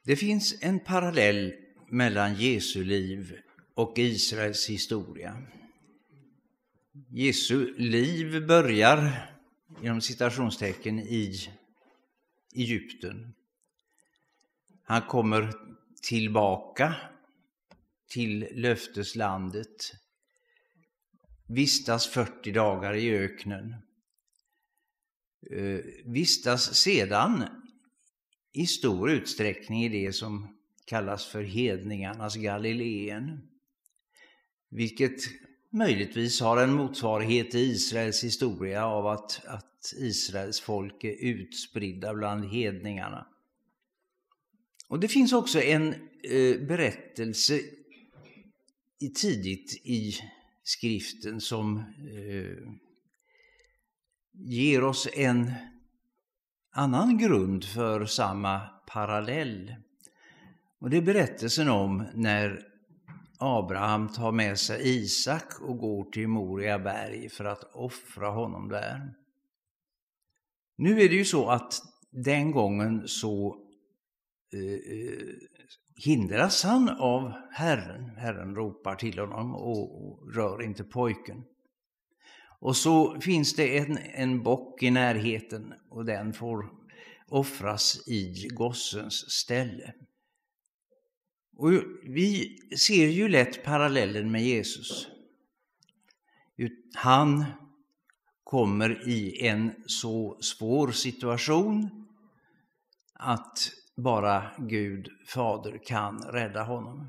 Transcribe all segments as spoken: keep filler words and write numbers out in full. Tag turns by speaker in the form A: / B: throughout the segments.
A: Det finns en parallell mellan Jesu liv och Israels historia. Jesu liv börjar inom citationstecken i Egypten. Han kommer tillbaka till löfteslandet, vistas fyrtio dagar i öknen, vistas sedan i stor utsträckning i det som kallas för hedningarnas Galileen, vilket möjligtvis har en motsvarighet i Israels historia av att, att Israels folk är utspridda bland hedningarna. Och det finns också en eh, berättelse i, tidigt i skriften som eh, ger oss en annan grund för samma parallell. Och det är berättelsen om när Abraham tar med sig Isak och går till Moria berg för att offra honom där. Nu är det ju så att den gången så eh, hindras han av Herren. Herren ropar till honom och, och rör inte pojken. Och så finns det en, en bock i närheten och den får offras i gossens ställe. Och vi ser ju lätt parallellen med Jesus. Han kommer i en så svår situation att bara Gud fader kan rädda honom.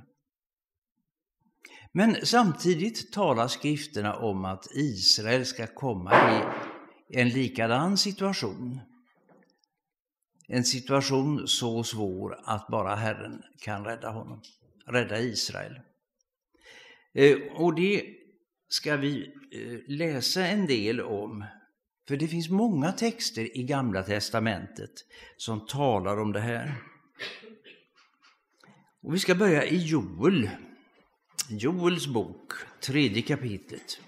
A: Men samtidigt talar skrifterna om att Israel ska komma i en likadan situation. En situation så svår att bara Herren kan rädda honom, rädda Israel. Och det ska vi läsa en del om. För det finns många texter i Gamla testamentet som talar om det här. Och vi ska börja i Joel. Joels bok, tredje kapitlet.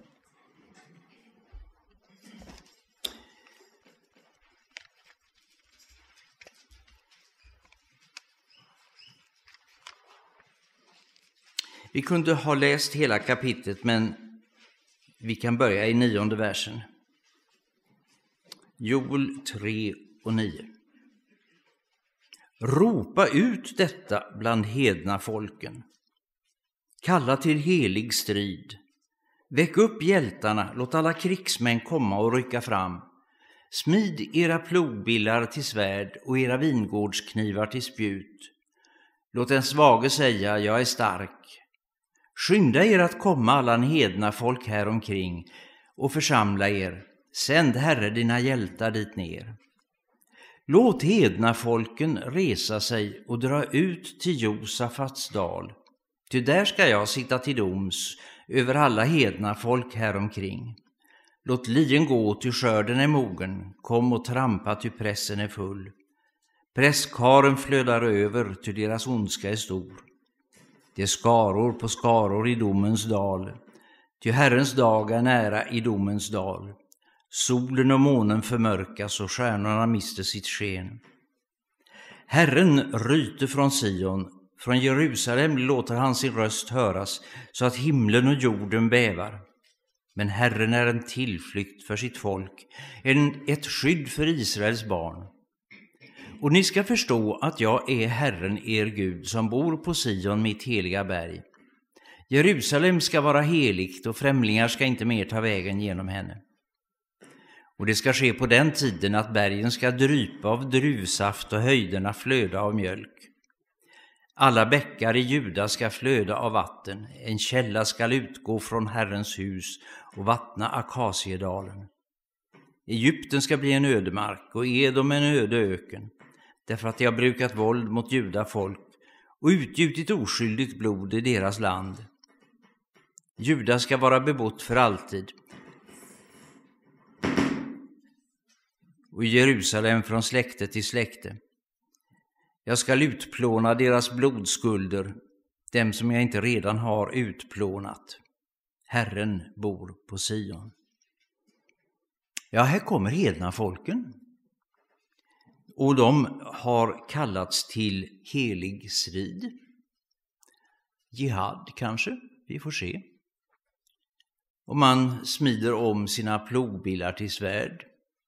A: Vi kunde ha läst hela kapitlet, men vi kan börja i nionde versen. Joel tre och nio. Ropa ut detta bland hedna folken. Kalla till helig strid. Väck upp hjältarna, låt alla krigsmän komma och rycka fram. Smid era plogbillar till svärd och era vingårdsknivar till spjut. Låt en svage säga, jag är stark. Skynda er att komma alla hedna folk här omkring och församla er. Sänd Herre dina hjältar dit ner. Låt hedna folken resa sig och dra ut till Josafats dal. Ty där ska jag sitta till doms över alla hedna folk här omkring. Låt lien gå till skörden är mogen, kom och trampa ty pressen är full. Presskaren flödar över ty deras ondska är stor. Det är skaror på skaror i domens dal, ty Herrens dag är nära i domens dal. Solen och månen förmörkas och stjärnorna mister sitt sken. Herren ryter från Sion, från Jerusalem låter han sin röst höras så att himlen och jorden bävar. Men Herren är en tillflykt för sitt folk, en, ett skydd för Israels barn. Och ni ska förstå att jag är Herren er Gud som bor på Sion, mitt heliga berg. Jerusalem ska vara heligt och främlingar ska inte mer ta vägen genom henne. Och det ska ske på den tiden att bergen ska drypa av druvsaft och höjderna flöda av mjölk. Alla bäckar i Juda ska flöda av vatten. En källa ska utgå från Herrens hus och vattna Akasiedalen. Egypten ska bli en ödemark och Edom en öde öken. Därför att de har brukat våld mot Juda folk och utgjutit oskyldigt blod i deras land. Juda ska vara bebott för alltid. Och Jerusalem från släkte till släkte. Jag ska utplåna deras blodskulder, dem som jag inte redan har utplånat. Herren bor på Sion. Ja, här kommer hedna folken. Och de har kallats till helig strid. Jihad kanske, vi får se. Och man smider om sina plogbillar till svärd.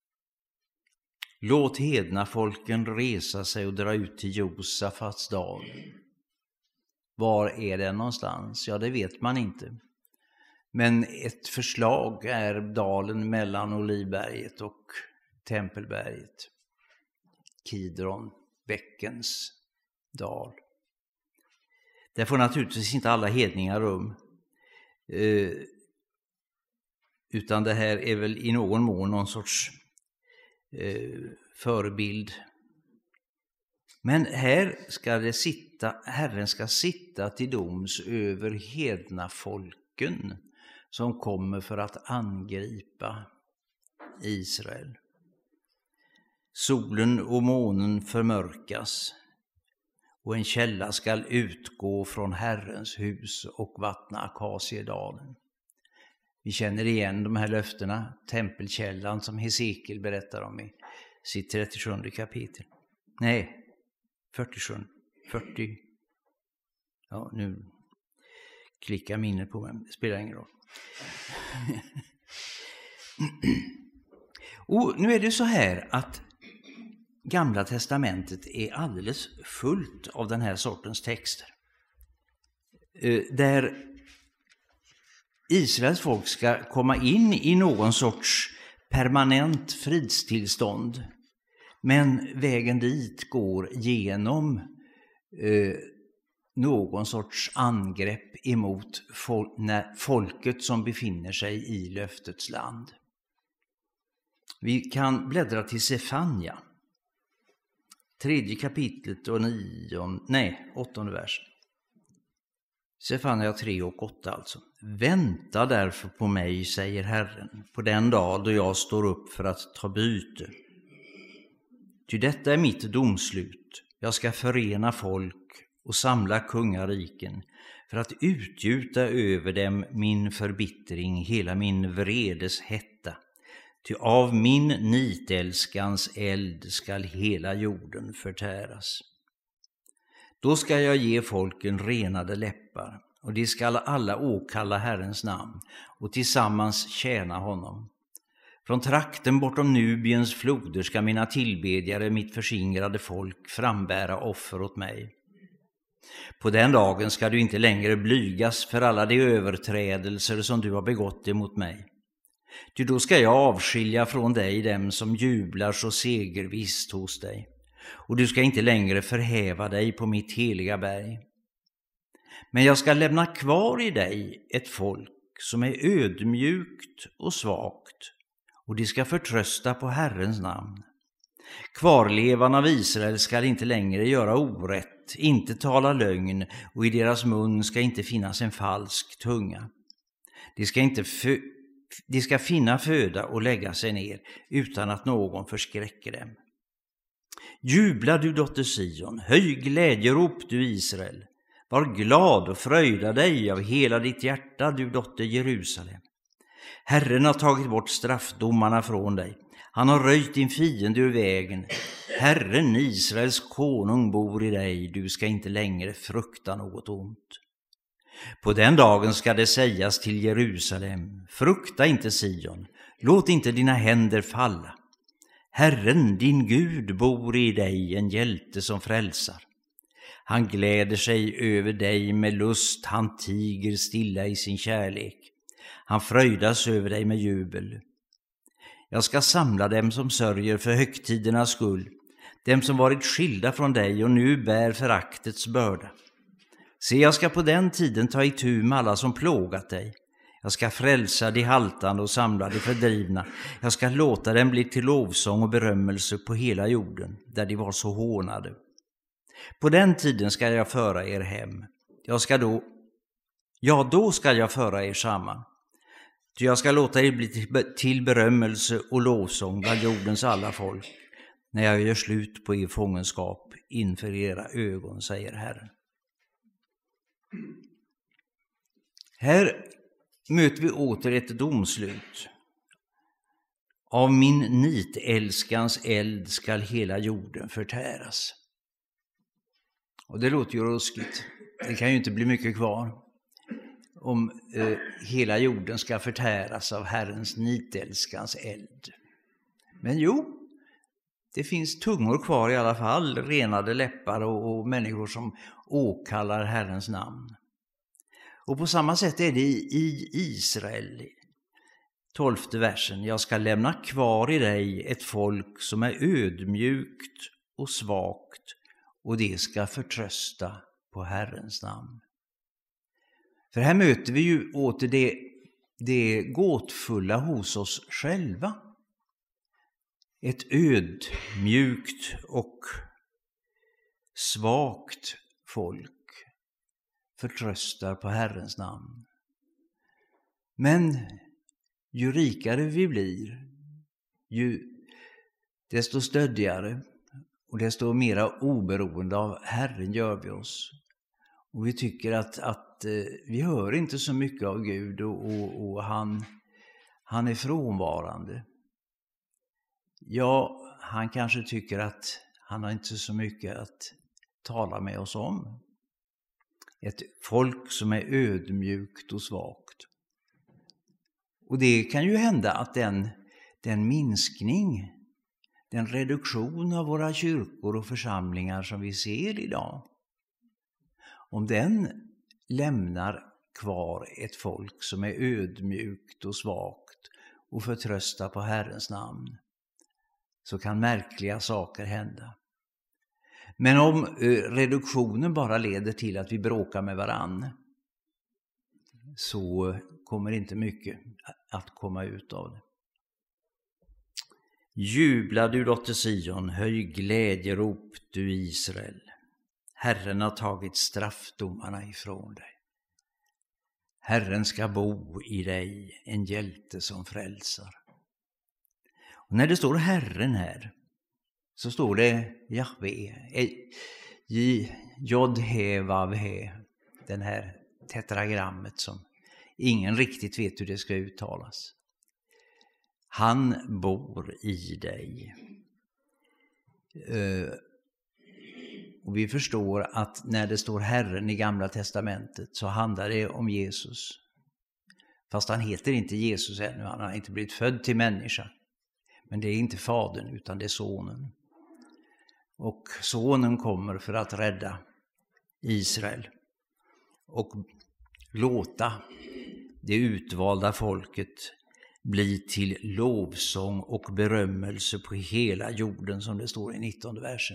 A: Låt hedna folken resa sig och dra ut till Josafats dal. Var är den någonstans? Ja, det vet man inte. Men ett förslag är dalen mellan Olivberget och Tempelberget. Kidron, bäckens dal. Där får naturligtvis inte alla hedningar rum. Eh, utan det här är väl i någon mån någon sorts eh, förebild. Men här ska det sitta, Herren ska sitta till doms över hedna folken som kommer för att angripa Israel. Solen och månen förmörkas och en källa skall utgå från Herrens hus och vattna Akasiedalen. Vi känner igen de här löftena, tempelkällan som Hesekiel berättar om i sitt trettiosjunde kapitel. Nej, fyrtiosju, fyrtio. Ja, nu klickar minnet på mig, det spelar ingen roll. Och nu är det så här att Gamla testamentet är alldeles fullt av den här sortens texter. Där Israels folk ska komma in i någon sorts permanent fridstillstånd. Men vägen dit går genom eh, någon sorts angrepp emot fol- när folket som befinner sig i löftets land. Vi kan bläddra till Sefanja. Tredje kapitlet och nion, nej, åttonde versen. Sefanja tre och åtta alltså. Vänta därför på mig, säger Herren, på den dag då jag står upp för att ta byte. Ty detta är mitt domslut. Jag ska förena folk och samla kungariken för att utgjuta över dem min förbittring, hela min vredes hetta. Ty av min nitälskans eld skall hela jorden förtäras. Då ska jag ge folken renade läppar, och de skall alla åkalla Herrens namn och tillsammans tjäna honom. Från trakten bortom Nubiens floder ska mina tillbedjare, mitt försingrade folk, frambära offer åt mig. På den dagen ska du inte längre blygas för alla de överträdelser som du har begått emot mig. Ty då ska jag avskilja från dig dem som jublar så segervisst hos dig, och du ska inte längre förhäva dig på mitt heliga berg. Men jag ska lämna kvar i dig ett folk som är ödmjukt och svagt, och de ska förtrösta på Herrens namn. Kvarlevan av Israel ska inte längre göra orätt, inte tala lögn, och i deras mun ska inte finnas en falsk tunga. De ska inte fö- de ska finna föda och lägga sig ner utan att någon förskräcker dem. Jubla du dotter Sion, höj glädjerop du Israel. Var glad och fröjda dig av hela ditt hjärta, du dotter Jerusalem. Herren har tagit bort straffdomarna från dig. Han har röjt din fiende ur vägen. Herren, Israels konung, bor i dig. Du ska inte längre frukta något ont. På den dagen ska det sägas till Jerusalem: frukta inte Sion, låt inte dina händer falla. Herren, din Gud, bor i dig, en hjälte som frälsar. Han gläder sig över dig med lust, han tiger stilla i sin kärlek. Han fröjdas över dig med jubel. Jag ska samla dem som sörjer för högtidernas skull, dem som varit skilda från dig och nu bär föraktets börda. Se, jag ska på den tiden ta itu med alla som plågat dig. Jag ska frälsa de haltande och samla de fördrivna. Jag ska låta dem bli till lovsång och berömmelse på hela jorden, där de var så hånade. På den tiden ska jag föra er hem. Jag ska då, ja, då ska jag föra er samman. Ty jag ska låta er bli till berömmelse och lovsång bland jordens alla folk, när jag gör slut på er fångenskap inför era ögon, säger Herren. Här möter vi åter ett domslut Av min nitälskans eld skall hela jorden förtäras. Och det låter ju ruskigt. Det kan ju inte bli mycket kvar om eh, hela jorden ska förtäras av Herrens nitälskans eld. Men jo, det finns tungor kvar i alla fall, renade läppar och, och människor som åkallar Herrens namn. Och på samma sätt är det i, i Israel. Tolfte versen. Jag ska lämna kvar i dig ett folk som är ödmjukt och svagt, och det ska förtrösta på Herrens namn. För här möter vi ju åter det, det gåtfulla hos oss själva. Ett ödmjukt och svagt folk förtröstar på Herrens namn. Men ju rikare vi blir, ju desto stöddigare och desto mera oberoende av Herren gör vi oss. Och vi tycker att, att eh, vi hör inte så mycket av Gud och, och, och han, han är frånvarande. Ja, han kanske tycker att han har inte så mycket att tala med oss om. Ett folk som är ödmjukt och svagt. Och det kan ju hända att den, den minskning, den reduktion av våra kyrkor och församlingar som vi ser idag, om den lämnar kvar ett folk som är ödmjukt och svagt och förtröstar på Herrens namn, så kan märkliga saker hända. Men om reduktionen bara leder till att vi bråkar med varann, så kommer inte mycket att komma ut av det. Jubla du dotter Sion, höj glädjerop du Israel. Herren har tagit straffdomarna ifrån dig. Herren ska bo i dig, en hjälte som frälsar. Och när det står Herren här, så står det Jahve, Jod-he-vav-he, den här tetragrammet som ingen riktigt vet hur det ska uttalas. Han bor i dig. Uh, och vi förstår att när det står Herren i Gamla testamentet så handlar det om Jesus. Fast han heter inte Jesus ännu, han har inte blivit född till människa. Men det är inte fadern utan det är sonen. Och sonen kommer för att rädda Israel och låta det utvalda folket bli till lovsång och berömmelse på hela jorden, som det står i nittonde versen.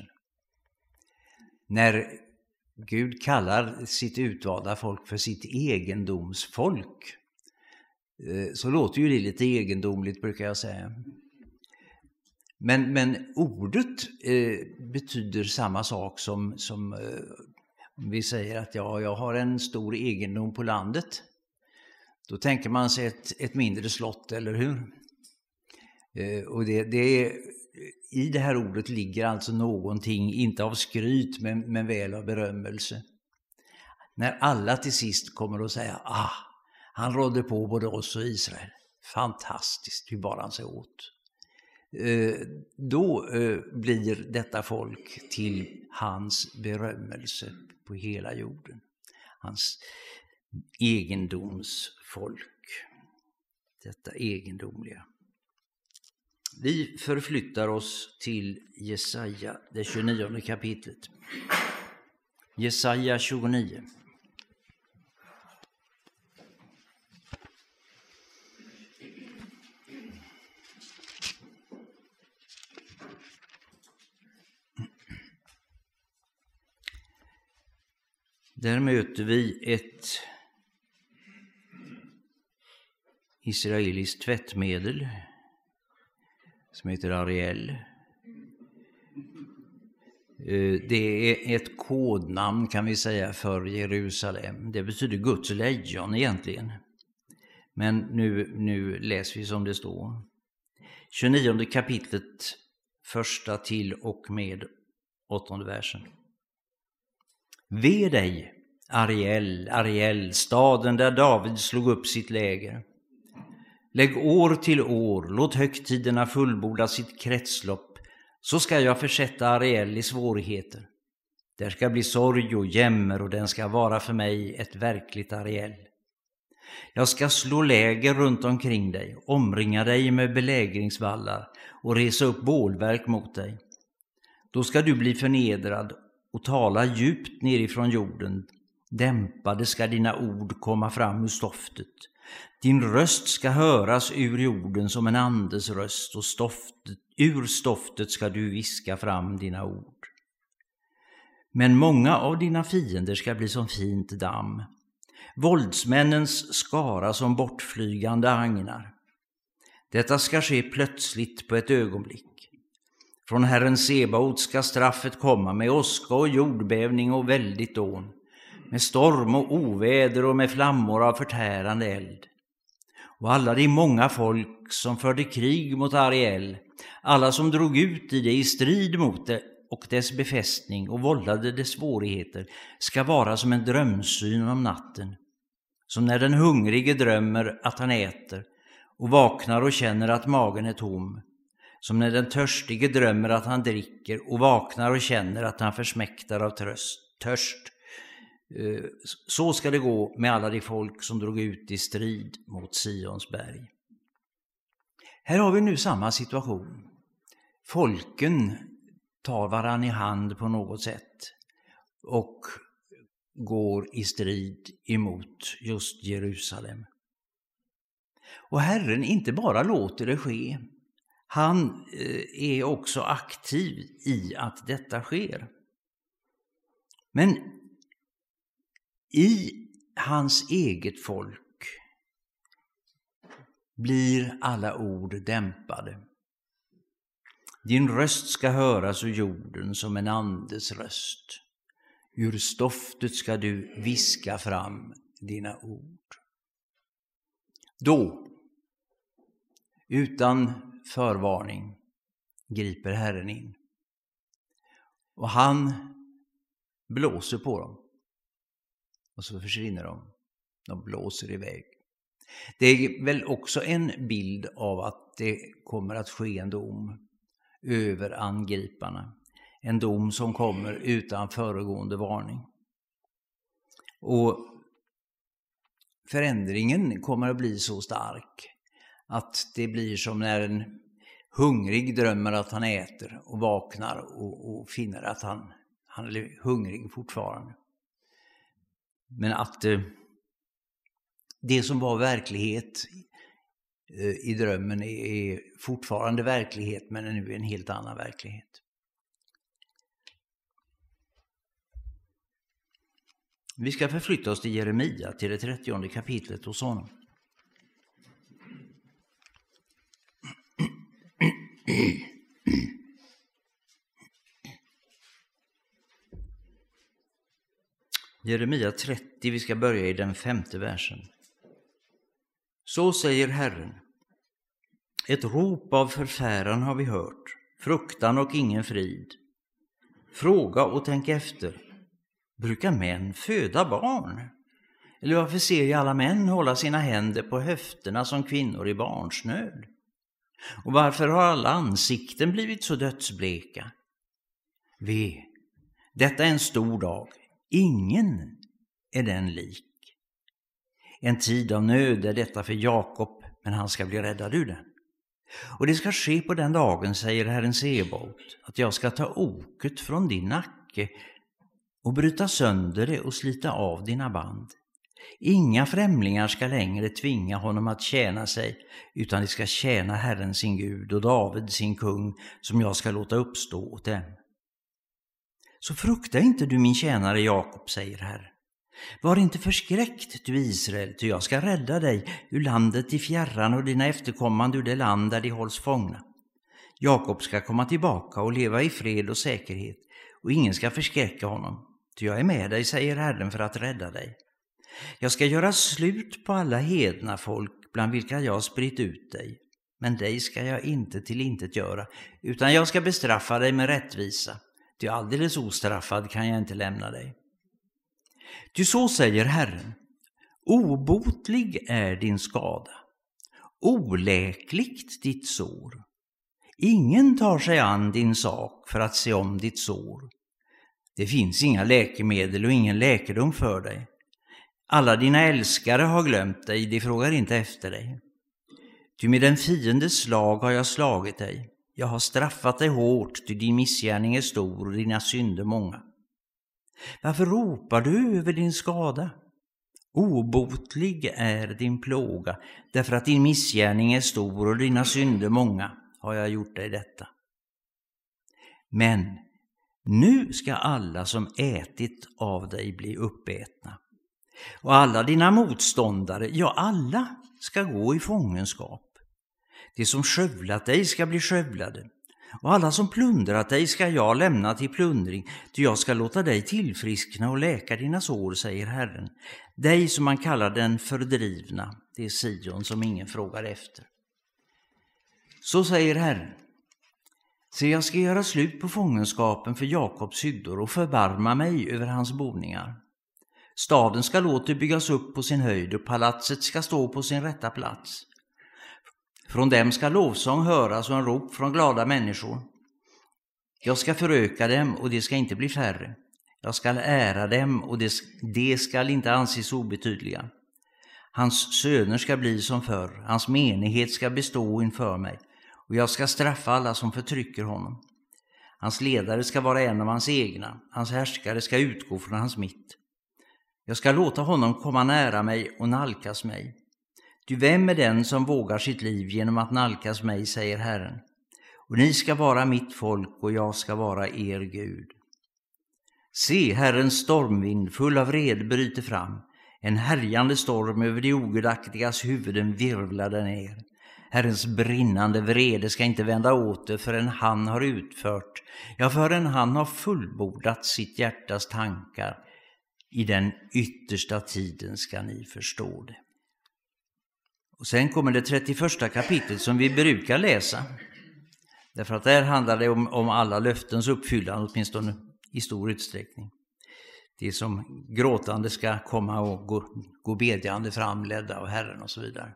A: När Gud kallar sitt utvalda folk för sitt egendomsfolk, så låter ju det lite egendomligt, brukar jag säga. Men, men ordet eh, betyder samma sak som, som eh, vi säger att ja, jag har en stor egendom på landet. Då tänker man sig ett, ett mindre slott, eller hur? Eh, och det, det är, i det här ordet ligger alltså någonting, inte av skryt, men, men väl av berömmelse. När alla till sist kommer att säga, ah, han rådde på både oss och Israel. Fantastiskt, hur bara han sig åt. Då blir detta folk till hans berömmelse på hela jorden. Hans egendomsfolk. Detta egendomliga. Vi förflyttar oss till Jesaja, det tjugonionde kapitlet. Jesaja tjugonio. Där möter vi ett israeliskt tvättmedel som heter Ariel. Det är ett kodnamn, kan vi säga, för Jerusalem. Det betyder Guds lejon egentligen. Men nu, nu läser vi som det står. tjugonionde kapitlet, första till och med åttonde versen. Ve dig, Ariel, Ariel, staden där David slog upp sitt läger. Lägg år till år, låt högtiderna fullborda sitt kretslopp, så ska jag försätta Ariel i svårigheter. Där ska bli sorg och jämmer och den ska vara för mig ett verkligt Ariel. Jag ska slå läger runt omkring dig, omringa dig med belägringsvallar och resa upp bålverk mot dig. Då ska du bli förnedrad och tala djupt nerifrån jorden. Dämpade ska dina ord komma fram ur stoftet. Din röst ska höras ur jorden som en andes röst, och stoftet, ur stoftet ska du viska fram dina ord. Men många av dina fiender ska bli som fint damm, våldsmännens skara som bortflygande agnar. Detta ska ske plötsligt på ett ögonblick. Från Herren Sebaot ska straffet komma med åska och jordbävning och väldigt dån, med storm och oväder och med flammor av förtärande eld. Och alla de många folk som förde krig mot Ariel, alla som drog ut i det i strid mot det och dess befästning och vållade dess svårigheter, ska vara som en drömsyn om natten, som när den hungrige drömmer att han äter och vaknar och känner att magen är tom, som när den törstige drömmer att han dricker och vaknar och känner att han försmäktar av tröst, törst. Så ska det gå med alla de folk som drog ut i strid mot Sions berg. Här har vi nu samma situation. Folken tar varann i hand på något sätt och går i strid emot just Jerusalem. Och Herren inte bara låter det ske, han är också aktiv i att detta sker. Men i hans eget folk blir alla ord dämpade. Din röst ska höras ur jorden som en andes röst. Ur stoftet ska du viska fram dina ord. Då, utan förvarning, griper Herren in. Och han blåser på dem. Och så försvinner de. De blåser iväg. Det är väl också en bild av att det kommer att ske en dom över angriparna. En dom som kommer utan föregående varning. Och förändringen kommer att bli så stark att det blir som när en hungrig drömmer att han äter och vaknar och, och finner att han, han är hungrig fortfarande. Men att eh, det som var verklighet eh, i drömmen är, är fortfarande verklighet, men är nu en helt annan verklighet. Vi ska förflytta oss till Jeremia, till det trettionde kapitlet hos honom. Jeremia trettio, vi ska börja i den femte versen. Så säger Herren: ett rop av förfäran har vi hört, fruktan och ingen frid. Fråga och tänk efter. Brukar män föda barn? Eller varför ser jag alla män hålla sina händer på höfterna som kvinnor i barnsnöd? Och varför har alla ansikten blivit så dödsbleka? Ve, detta är en stor dag. Ingen är den lik. En tid av nöd är detta för Jakob, men han ska bli räddad ur den. Och det ska ske på den dagen, säger Herren Sebaot, att jag ska ta oket från din nacke och bryta sönder det och slita av dina band. Inga främlingar ska längre tvinga honom att tjäna sig, utan de ska tjäna Herren sin Gud och David sin kung, som jag ska låta uppstå åt dem. Så frukta inte du min tjänare Jakob, säger Herren. Var inte förskräckt, du Israel, ty jag ska rädda dig ur landet i fjärran och dina efterkommande ur det land där de hålls fångna. Jakob ska komma tillbaka och leva i fred och säkerhet, och ingen ska förskräcka honom. Ty jag är med dig, säger Herren, för att rädda dig. Jag ska göra slut på alla hedna folk bland vilka jag har spritt ut dig. Men dig ska jag inte till intet göra, utan jag ska bestraffa dig med rättvisa. Ty alldeles ostraffad kan jag inte lämna dig. Ty så säger Herren: obotlig är din skada, oläkligt ditt sår. Ingen tar sig an din sak för att se om ditt sår. Det finns inga läkemedel och ingen läkedom för dig. Alla dina älskare har glömt dig, de frågar inte efter dig. Ty med den fiendes slag har jag slagit dig. Jag har straffat dig hårt, ty din missgärning är stor och dina synder många. Varför ropar du över din skada? Obotlig är din plåga, därför att din missgärning är stor och dina synder många har jag gjort dig detta. Men nu ska alla som ätit av dig bli uppätna. Och alla dina motståndare, ja alla, ska gå i fångenskap. Det som skövlat dig ska bli skövlade. Och alla som plundrat dig ska jag lämna till plundring, ty jag ska låta dig tillfriskna och läka dina sår, säger Herren. Dig som man kallar den fördrivna, det är Sion som ingen frågar efter. Så säger Herren. Så jag ska göra slut på fångenskapen för Jakobs hyddor och förbarma mig över hans boningar. Staden ska åter byggas upp på sin höjd och palatset ska stå på sin rätta plats. Från dem ska lovsång höras och en rop från glada människor. Jag ska föröka dem och det ska inte bli färre. Jag ska ära dem och det, det ska inte anses obetydliga. Hans söner ska bli som förr, hans menighet ska bestå inför mig. Och jag ska straffa alla som förtrycker honom. Hans ledare ska vara en av hans egna, hans härskare ska utgå från hans mitt. Jag ska låta honom komma nära mig och nalkas mig. Du, vem är den som vågar sitt liv genom att nalkas mig, säger Herren. Och ni ska vara mitt folk och jag ska vara er Gud. Se, Herrens stormvind full av red bryter fram. En härjande storm över de ogudaktigas huvuden virvlade ner. Herrens brinnande vrede ska inte vända åter förrän han har utfört, ja förrän han har fullbordat sitt hjärtas tankar. I den yttersta tiden ska ni förstå det. Och sen kommer det trettioförsta kapitlet som vi brukar läsa. Därför att där handlar det om, om alla löftens uppfyllande, åtminstone i stor utsträckning. Det som gråtande ska komma och gå, gå bedjande framledda av Herren och så vidare.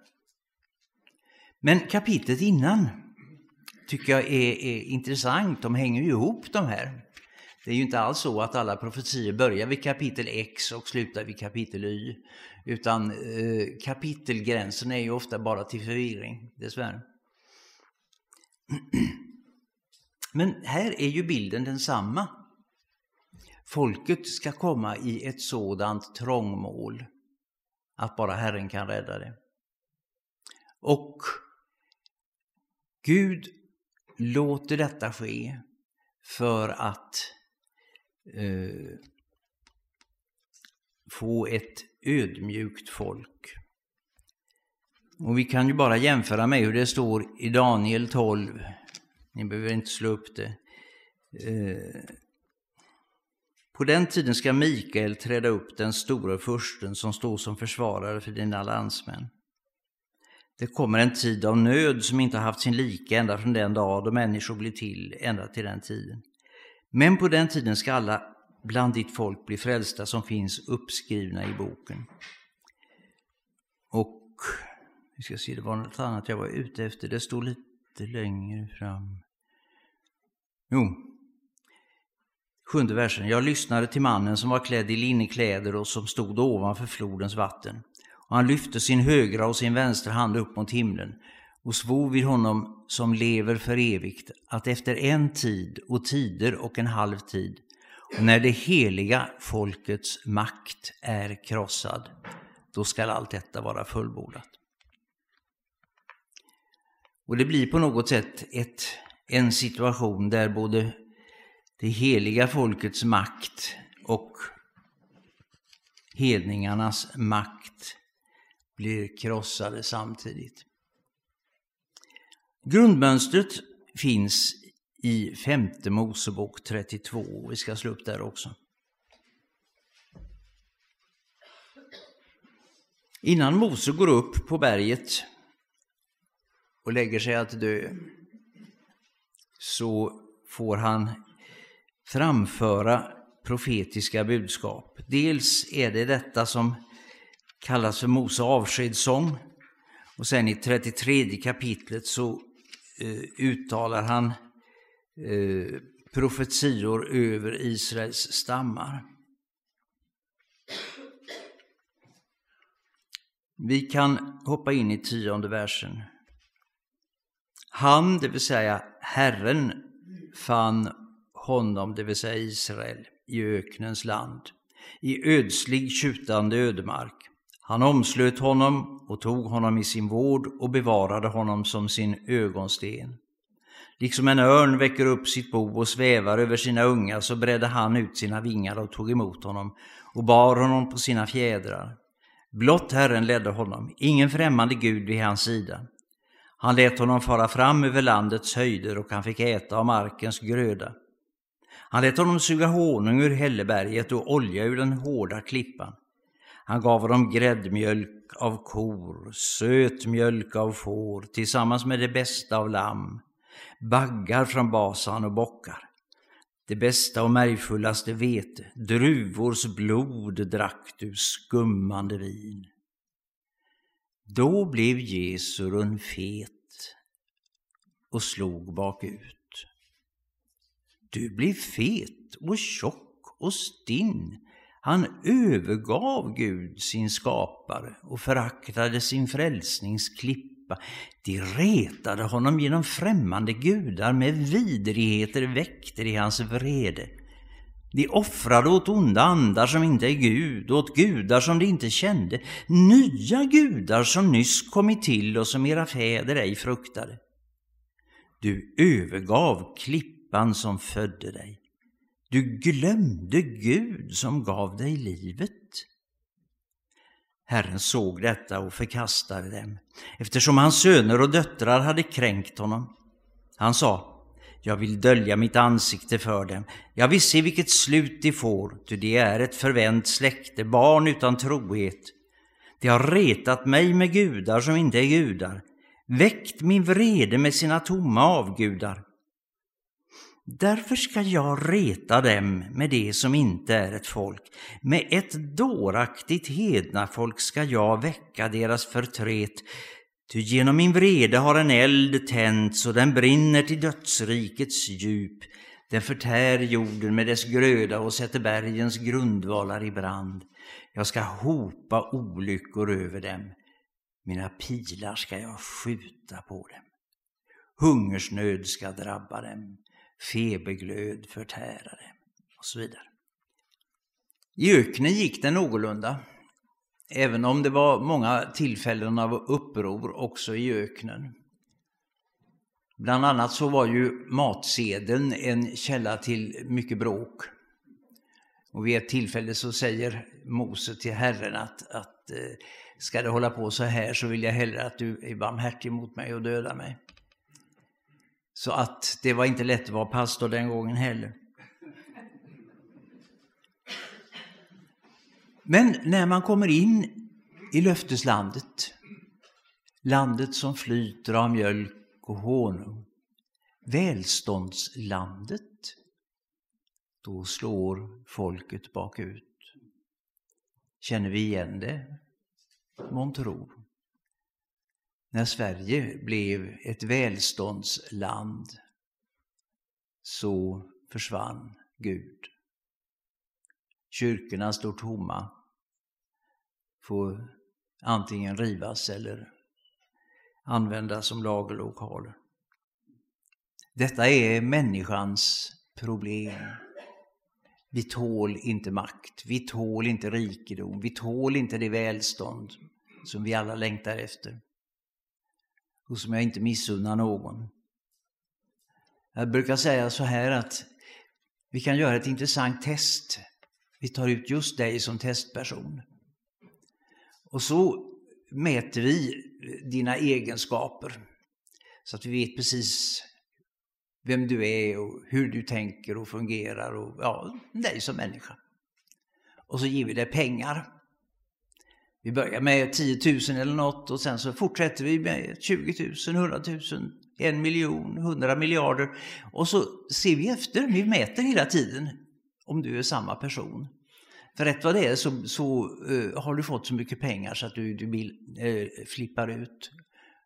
A: Men kapitlet innan tycker jag är, är intressant. De hänger ju ihop de här. Det är ju inte alls så att alla profetier börjar vid kapitel X och slutar vid kapitel Y. Utan eh, kapitelgränsen är ju ofta bara till förvirring, dessvärre. Men här är ju bilden densamma. Folket ska komma i ett sådant trångmål att bara Herren kan rädda det. Och Gud låter detta ske för att eh, få ett ödmjukt folk. Och vi kan ju bara jämföra med hur det står i Daniel tolv. Ni behöver inte slå upp det. Eh, på den tiden ska Mikael träda upp, den stora fursten som står som försvarare för dina landsmän. Det kommer en tid av nöd som inte har haft sin like ända från den dag då människor blir till, ända till den tiden. Men på den tiden ska alla bland ditt folk bli frälsta som finns uppskrivna i boken. Och vi ska se, det var något annat jag var ute efter. Det stod lite längre fram. Jo, sjunde versen. Jag lyssnade till mannen som var klädd i linnekläder och som stod ovanför flodens vatten. Och han lyfte sin högra och sin vänstra hand upp mot himlen och svor vid honom som lever för evigt att efter en tid och tider och en halv tid, och när det heliga folkets makt är krossad, då ska allt detta vara fullbordat. Och det blir på något sätt ett, en situation där både det heliga folkets makt och hedningarnas makt blir krossade samtidigt. Grundmönstret finns i femte Mosebok trettiotvå. Vi ska slå upp där också. Innan Mose går upp på berget och lägger sig att dö, så får han framföra profetiska budskap. Dels är det detta som kallas för Mose avskedssång, Och sen i trettiotredje kapitlet så eh, uttalar han eh, profetior över Israels stammar. Vi kan hoppa in i tionde versen. Han, det vill säga Herren, fann honom, det vill säga Israel, i öknens land, i ödslig tjutande ödemark. Han omslöt honom och tog honom i sin vård och bevarade honom som sin ögonsten. Liksom en örn väcker upp sitt bo och svävar över sina unga, så bredde han ut sina vingar och tog emot honom och bar honom på sina fjädrar. Blott Herren ledde honom, ingen främmande Gud vid hans sida. Han lät honom fara fram över landets höjder och han fick äta av markens gröda. Han lät honom suga honung ur hälleberget och olja ur den hårda klippan. Han gav honom gräddmjölk av kor, söt mjölk av får, tillsammans med det bästa av lamm, baggar från basan och bockar. Det bästa och märgfullaste vete, druvors blod drack du, skummande vin. Då blev Jesurun fet och slog bakut. Du blev fet och tjock och stinn. Han övergav Gud sin skapare och föraktade sin frälsningsklippa. De retade honom genom främmande gudar, med vidrigheter väckte i hans vrede. De offrade åt onda andar som inte är Gud, åt gudar som de inte kände, nya gudar som nyss kommit till och som era fäder ej fruktade. Du övergav klippan som födde dig. Du glömde Gud som gav dig livet. Herren såg detta och förkastade dem, eftersom hans söner och döttrar hade kränkt honom. Han sa: jag vill dölja mitt ansikte för dem. Jag vill se vilket slut de får, ty det är ett förvänt släkte, barn utan trohet. De har retat mig med gudar som inte är gudar, väckt min vrede med sina tomma avgudar. Därför ska jag reta dem med det som inte är ett folk. Med ett dåraktigt hedna folk ska jag väcka deras förtret. Ty genom min vrede har en eld tänts och den brinner till dödsrikets djup. Den förtär jorden med dess gröda och sätter bergens grundvalar i brand. Jag ska hopa olyckor över dem. Mina pilar ska jag skjuta på dem. Hungersnöd ska drabba dem. Feberglöd förtära dem. Och så vidare. I öknen gick det någorlunda. Även om det var många tillfällen av uppror också i öknen. Bland annat så var ju matsedeln en källa till mycket bråk. Och vid ett tillfälle så säger Mose till Herren att, att eh, ska det hålla på så här, så vill jag hellre att du är barmhärtig mot mig och döda mig. Så att det var inte lätt att vara pastor den gången heller. Men när man kommer in i löfteslandet, landet som flyter av mjölk och honung, välståndslandet, då slår folket bakut. Känner vi igen det? Månntro. När Sverige blev ett välståndsland så försvann Gud. Kyrkorna står tomma, får antingen rivas eller användas som lagerlokaler. Detta är människans problem. Vi tål inte makt, vi tål inte rikedom, vi tål inte det välstånd som vi alla längtar efter. Och som jag inte missunnar någon. Jag brukar säga så här att vi kan göra ett intressant test. Vi tar ut just dig som testperson. Och så mäter vi dina egenskaper. Så att vi vet precis vem du är och hur du tänker och fungerar. Och ja, dig som människa. Och så ger vi dig pengar. Vi börjar med tio tusen eller något och sen så fortsätter vi med tjugo tusen, hundra tusen, en miljon, hundra miljarder. Och så ser vi efter, vi mäter hela tiden om du är samma person. För rätt vad det är så, så uh, har du fått så mycket pengar så att du, du vill, uh, flippar ut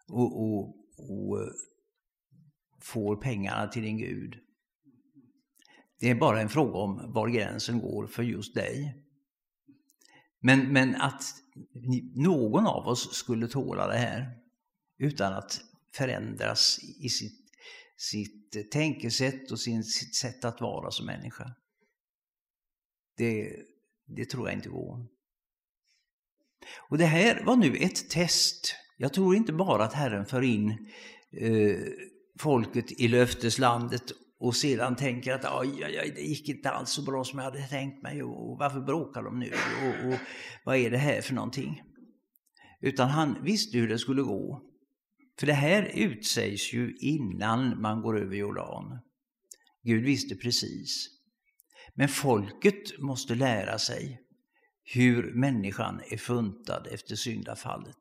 A: och, och, och får pengarna till din Gud. Det är bara en fråga om var gränsen går för just dig. Men, men att någon av oss skulle tåla det här utan att förändras i sitt, sitt tänkesätt och sin, sitt sätt att vara som människa. Det, det tror jag inte går. Och det här var nu ett test. Jag tror inte bara att Herren för in eh, folket i löfteslandet och sedan tänker att aj, aj, aj, det gick inte alls så bra som jag hade tänkt mig, och varför bråkar de nu, och, och vad är det här för någonting? Utan han visste hur det skulle gå. För det här utsägs ju innan man går över Jordan. Gud visste precis. Men folket måste lära sig hur människan är funtad efter syndafallet.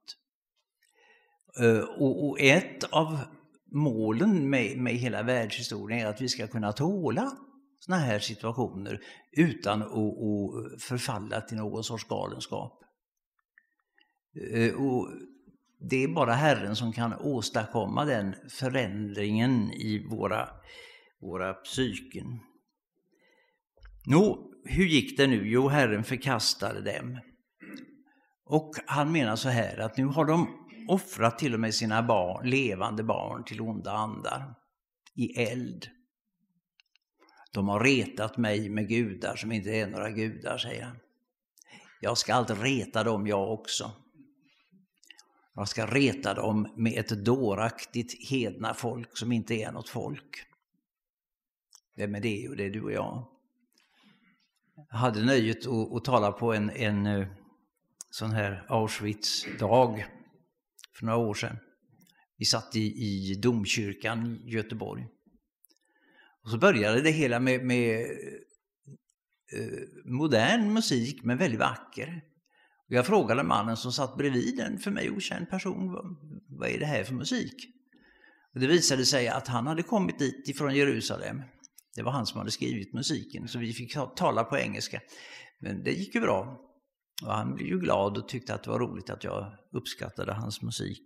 A: Och, och ett av målen med, med hela världshistorien är att vi ska kunna tåla såna här situationer utan att, att förfalla till någon sorts galenskap. Och det är bara Herren som kan åstadkomma den förändringen i våra, våra psyken. Nå, hur gick det nu? Jo, Herren förkastade dem. Och han menar så här att nu har de offrat till och med sina barn, levande barn till onda andar i eld. De har retat mig med gudar som inte är några gudar, säger han. Jag ska alltid reta dem jag också. Jag ska reta dem med ett dåraktigt hedna folk som inte är något folk. Vem är det? Och det är du och jag. Jag hade nöjet att, att tala på en, en sån här Auschwitz-dag för några år sedan. Vi satt i, i domkyrkan i Göteborg. Och så började det hela med, med eh, modern musik, men väldigt vacker. Och jag frågade mannen som satt bredvid en för mig okänd person, vad, vad är det här för musik? Och det visade sig att han hade kommit dit ifrån Jerusalem. Det var han som hade skrivit musiken, så vi fick tala på engelska. Men det gick ju bra. Och han blev ju glad och tyckte att det var roligt att jag uppskattade hans musik.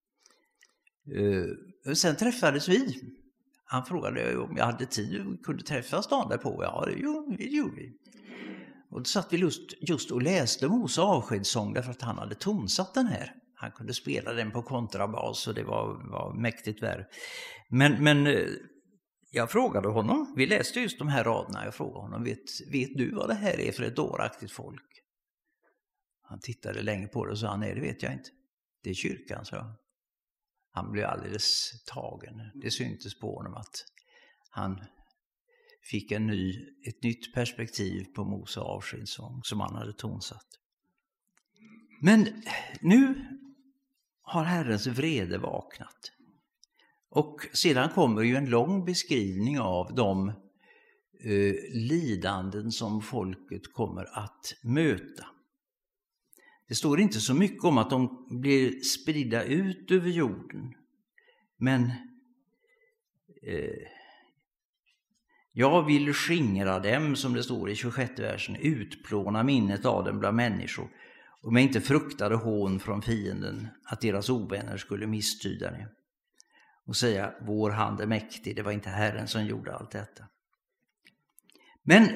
A: Uh, sen träffades vi. Han frågade om jag hade tid och kunde träffas dagen därpå. Ja, det gjorde vi. Och då satt vi just, just och läste Mose avskedssång därför att han hade tonsatt den här. Han kunde spela den på kontrabas och det var, var mäktigt värre. Men, men jag frågade honom, vi läste just de här raderna, jag frågade honom, vet, vet du vad det här är för ett dåraktigt folk? Han tittade länge på det och sa, nej det vet jag inte. Det är kyrkan, så. Han blev alldeles tagen. Det syntes på honom att han fick en ny, ett nytt perspektiv på Mose avskedssång som han hade tonsatt. Men nu har Herrens vrede vaknat. Och sedan kommer ju en lång beskrivning av de eh, lidanden som folket kommer att möta. Det står inte så mycket om att de blir spridda ut över jorden. Men eh, jag vill skingra dem, som det står i tjugosjätte versen, utplåna minnet av dem bland människor. Och med inte fruktade hån från fienden att deras ovänner skulle misstyda det. Och säga, vår hand är mäktig, det var inte Herren som gjorde allt detta. Men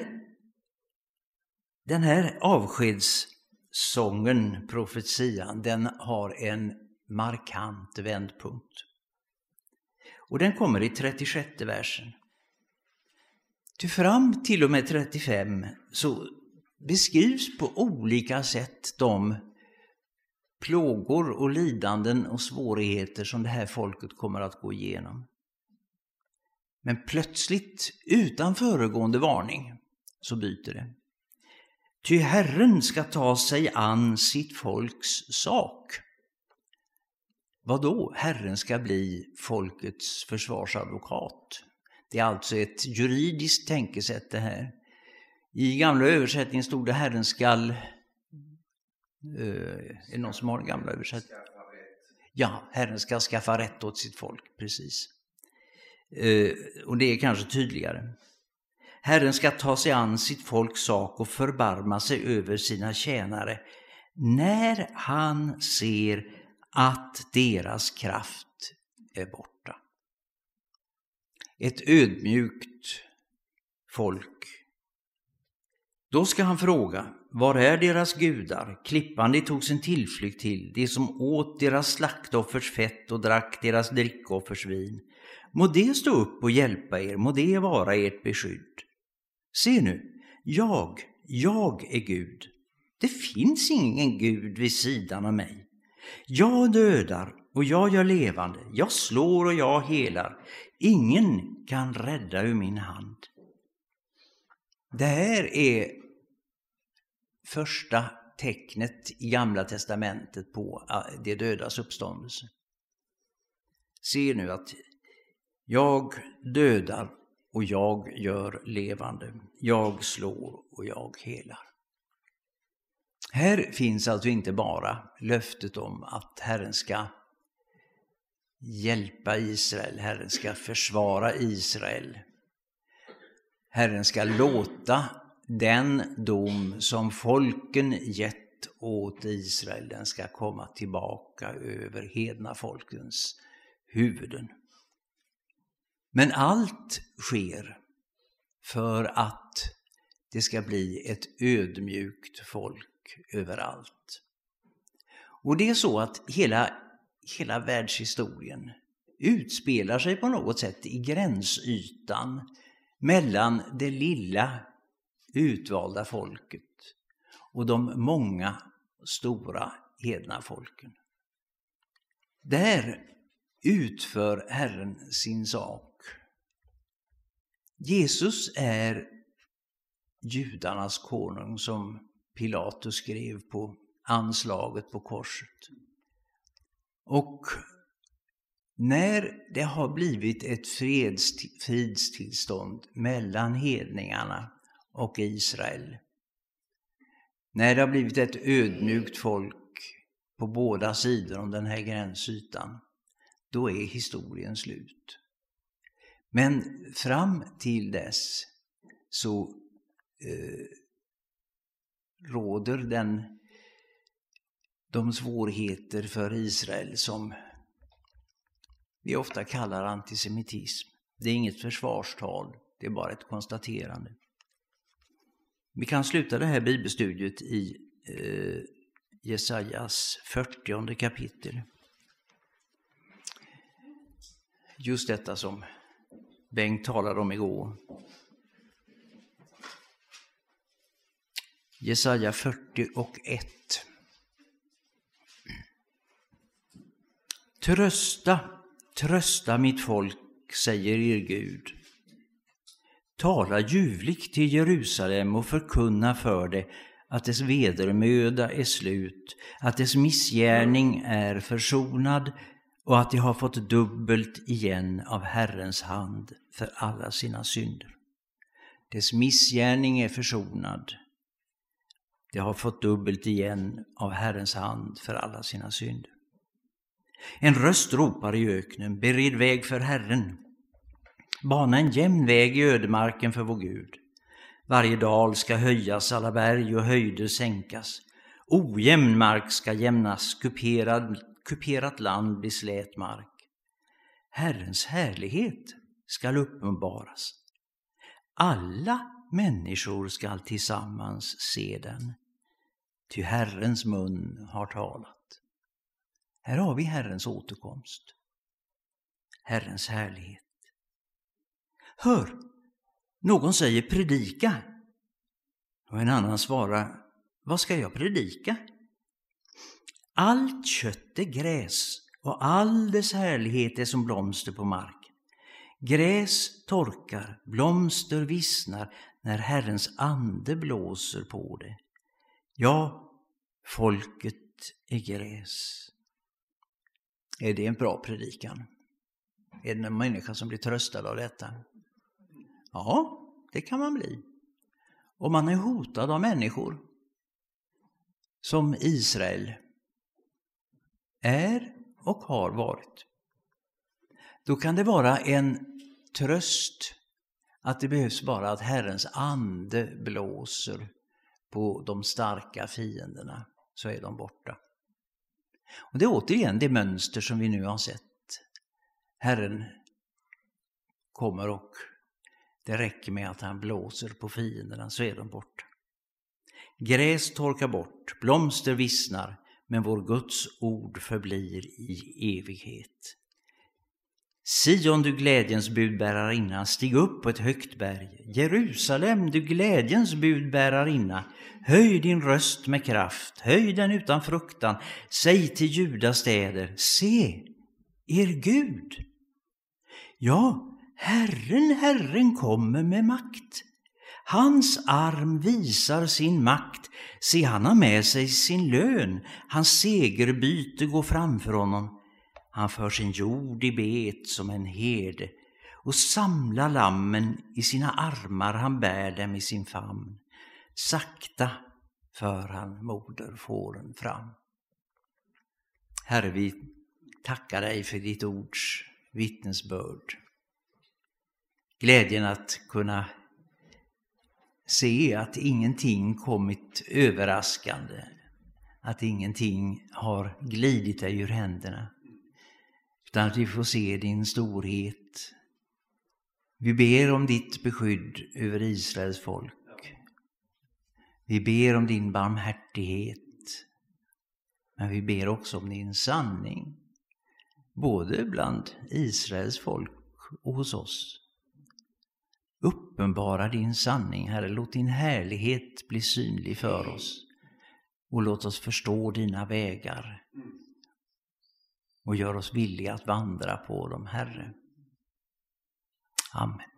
A: den här avskedssången, profetian, den har en markant vändpunkt. Och den kommer i trettiosjätte versen. Till fram till och med trettiofem så beskrivs på olika sätt de plågor och lidanden och svårigheter som det här folket kommer att gå igenom. Men plötsligt, utan föregående varning, så byter det. Ty Herren ska ta sig an sitt folks sak. Vad då? Herren ska bli folkets försvarsadvokat. Det är alltså ett juridiskt tänkesätt det här. I gamla översättningen stod det Herren skall... Uh, är det någon som har en gamla översättning? Ja, Herren ska skaffa rätt åt sitt folk, precis. Uh, och det är kanske tydligare. Herren ska ta sig an sitt folks sak och förbarma sig över sina tjänare när han ser att deras kraft är borta. Ett ödmjukt folk. Då ska han fråga, var är deras gudar, klippan de tog sin tillflykt till, de som åt deras slaktoffers fett och drack deras drickoffers vin. Må det stå upp och hjälpa er, må det vara ert beskydd. Se nu, jag, jag är Gud. Det finns ingen Gud vid sidan av mig. Jag dödar och jag gör levande, jag slår och jag helar. Ingen kan rädda ur min hand. Det här är första tecknet i Gamla testamentet på det dödas uppståndelse. Se nu att jag dödar och jag gör levande. Jag slår och jag helar. Här finns alltså inte bara löftet om att Herren ska hjälpa Israel, Herren ska försvara Israel. Herren ska låta den dom som folken gett åt Israel, den ska komma tillbaka över hedna folkens huvuden. Men allt sker för att det ska bli ett ödmjukt folk överallt. Och det är så att hela, hela världshistorien utspelar sig på något sätt i gränsytan mellan det lilla utvalda folket och de många stora hedna folken. Där utför Herren sin sak. Jesus är judarnas konung, som Pilatus skrev på anslaget på korset. Och när det har blivit ett freds, fridstillstånd mellan hedningarna och Israel, när det har blivit ett ödmjukt folk på båda sidor om den här gränsytan, då är historien slut. Men fram till dess så eh, råder den, de svårigheter för Israel som vi ofta kallar antisemitism. Det är inget försvarstal, det är bara ett konstaterande. Vi kan sluta det här bibelstudiet i eh, Jesajas fyrtionde kapitel. Just detta som Bengt talade om igår. Jesaja fyrtio och ett. Trösta, trösta mitt folk, säger er Gud. Tala ljuvligt till Jerusalem och förkunna för det att dess vedermöda är slut, att dess missgärning är försonad och att de har fått dubbelt igen av Herrens hand för alla sina synder. Dess missgärning är försonad. De har fått dubbelt igen av Herrens hand för alla sina synder. En röst ropar i öknen, bered väg för Herren. Bana en jämn väg i ödemarken för vår Gud. Varje dal ska höjas, alla berg och höjder sänkas. Ojämn mark ska jämnas, kuperad, kuperat land blir slät mark. Herrens härlighet ska uppenbaras. Alla människor ska tillsammans se den. Ty Herrens mun har talat. Här har vi Herrens återkomst. Herrens härlighet. Hör, någon säger predika. Och en annan svarar, vad ska jag predika? Allt kött är gräs och all dess härlighet är som blomster på marken. Gräs torkar, blomster vissnar när Herrens ande blåser på det. Ja, folket är gräs. Är det en bra predikan? Är det en människa som blir tröstad av detta? Ja, det kan man bli. Om man är hotad av människor som Israel är och har varit, då kan det vara en tröst att det behövs bara att Herrens ande blåser på de starka fienderna, så är de borta. Och det är återigen det mönster som vi nu har sett. Herren kommer och det räcker med att han blåser på fienderna så är de borta. Gräs torkar bort, blomster vissnar, men vår Guds ord förblir i evighet. Sion, du glädjens budbärarinna, stig upp på ett högt berg. Jerusalem, du glädjens budbärarinna, höj din röst med kraft, höj den utan fruktan. Säg till Judas städer, se, er Gud. Ja, Herren, Herren kommer med makt. Hans arm visar sin makt. Se, han har med sig sin lön. Hans segerbyte går framför honom. Han för sin jord i bet som en herde och samlar lammen i sina armar. Han bär dem i sin famn. Sakta för han moderfåren fram. Herre, vi tackar dig för ditt ords vittnesbörd. Glädjen att kunna se att ingenting kommit överraskande. Att ingenting har glidit dig ur händerna. Utan att vi får se din storhet. Vi ber om ditt beskydd över Israels folk. Vi ber om din barmhärtighet. Men vi ber också om din sanning. Både bland Israels folk och hos oss. Uppenbara din sanning, Herre. Låt din härlighet bli synlig för oss. Och låt oss förstå dina vägar. Och gör oss villiga att vandra på dem, Herre. Amen.